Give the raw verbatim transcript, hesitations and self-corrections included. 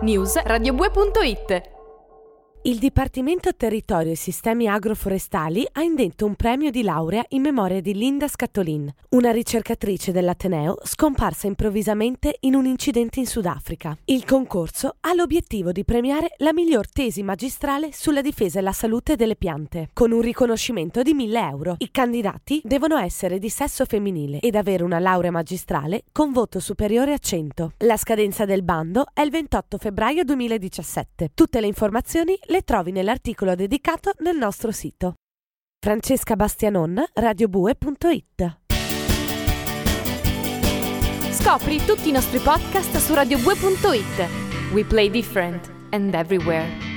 News radiobue punto it. Il Dipartimento Territorio e Sistemi Agroforestali ha indetto un premio di laurea in memoria di Linda Scattolin, una ricercatrice dell'Ateneo scomparsa improvvisamente in un incidente in Sudafrica. Il concorso ha l'obiettivo di premiare la miglior tesi magistrale sulla difesa e la salute delle piante, con un riconoscimento di mille euro. I candidati devono essere di sesso femminile ed avere una laurea magistrale con voto superiore a cento. La scadenza del bando è il ventotto febbraio duemiladiciassette. Tutte le informazioni le trovi nell'articolo dedicato nel nostro sito. Francesca Bastianon, radiobue punto it. Scopri tutti i nostri podcast su radiobue punto it. We play different and everywhere.